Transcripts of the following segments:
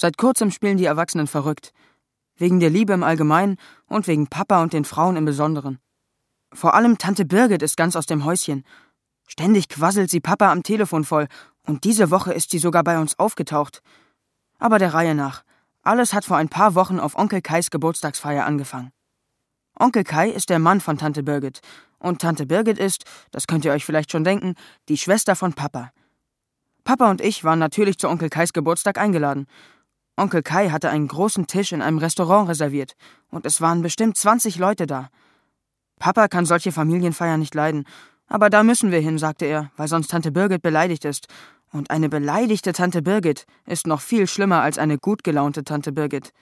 Seit kurzem spielen die Erwachsenen verrückt. Wegen der Liebe im Allgemeinen und wegen Papa und den Frauen im Besonderen. Vor allem Tante Birgit ist ganz aus dem Häuschen. Ständig quasselt sie Papa am Telefon voll und diese Woche ist sie sogar bei uns aufgetaucht. Aber der Reihe nach. Alles hat vor ein paar Wochen auf Onkel Kais Geburtstagsfeier angefangen. Onkel Kai ist der Mann von Tante Birgit. Und Tante Birgit ist, das könnt ihr euch vielleicht schon denken, die Schwester von Papa. Papa und ich waren natürlich zu Onkel Kais Geburtstag eingeladen. Onkel Kai hatte einen großen Tisch in einem Restaurant reserviert und es waren bestimmt 20 Leute da. Papa kann solche Familienfeiern nicht leiden, aber da müssen wir hin, sagte er, weil sonst Tante Birgit beleidigt ist. Und eine beleidigte Tante Birgit ist noch viel schlimmer als eine gut gelaunte Tante Birgit.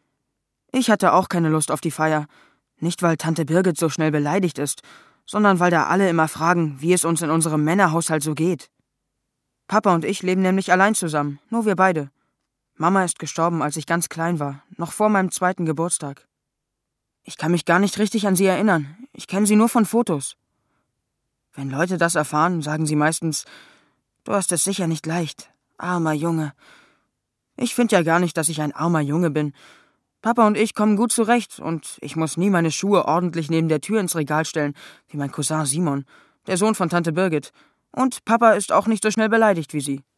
Ich hatte auch keine Lust auf die Feier. Nicht, weil Tante Birgit so schnell beleidigt ist, sondern weil da alle immer fragen, wie es uns in unserem Männerhaushalt so geht. Papa und ich leben nämlich allein zusammen, nur wir beide. Mama ist gestorben, als ich ganz klein war, noch vor meinem 2. Geburtstag. Ich kann mich gar nicht richtig an sie erinnern. Ich kenne sie nur von Fotos. Wenn Leute das erfahren, sagen sie meistens, du hast es sicher nicht leicht, armer Junge. Ich finde ja gar nicht, dass ich ein armer Junge bin. Papa und ich kommen gut zurecht und ich muss nie meine Schuhe ordentlich neben der Tür ins Regal stellen, wie mein Cousin Simon, der Sohn von Tante Birgit. Und Papa ist auch nicht so schnell beleidigt wie sie.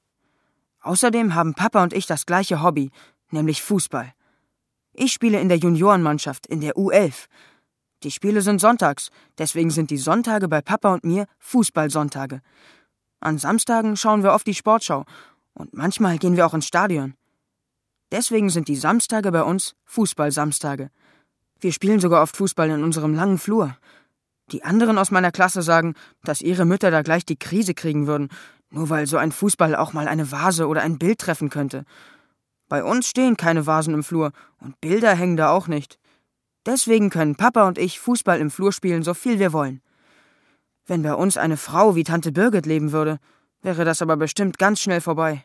Außerdem haben Papa und ich das gleiche Hobby, nämlich Fußball. Ich spiele in der Juniorenmannschaft, in der U11. Die Spiele sind sonntags, deswegen sind die Sonntage bei Papa und mir Fußballsonntage. An Samstagen schauen wir oft die Sportschau und manchmal gehen wir auch ins Stadion. Deswegen sind die Samstage bei uns Fußballsamstage. Wir spielen sogar oft Fußball in unserem langen Flur. Die anderen aus meiner Klasse sagen, dass ihre Mütter da gleich die Krise kriegen würden, nur weil so ein Fußball auch mal eine Vase oder ein Bild treffen könnte. Bei uns stehen keine Vasen im Flur und Bilder hängen da auch nicht. Deswegen können Papa und ich Fußball im Flur spielen, so viel wir wollen. Wenn bei uns eine Frau wie Tante Birgit leben würde, wäre das aber bestimmt ganz schnell vorbei.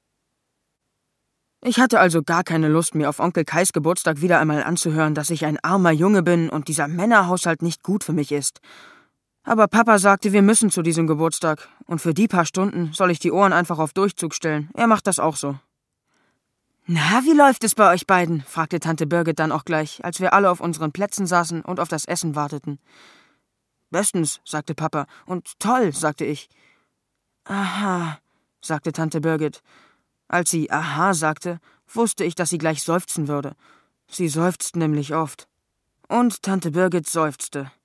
Ich hatte also gar keine Lust, mir auf Onkel Kais Geburtstag wieder einmal anzuhören, dass ich ein armer Junge bin und dieser Männerhaushalt nicht gut für mich ist. Aber Papa sagte, wir müssen zu diesem Geburtstag und für die paar Stunden soll ich die Ohren einfach auf Durchzug stellen. Er macht das auch so. »Na, wie läuft es bei euch beiden?« fragte Tante Birgit dann auch gleich, als wir alle auf unseren Plätzen saßen und auf das Essen warteten. »Bestens«, sagte Papa, »und toll«, sagte ich. »Aha«, sagte Tante Birgit. Als sie »aha« sagte, wusste ich, dass sie gleich seufzen würde. Sie seufzt nämlich oft. Und Tante Birgit seufzte.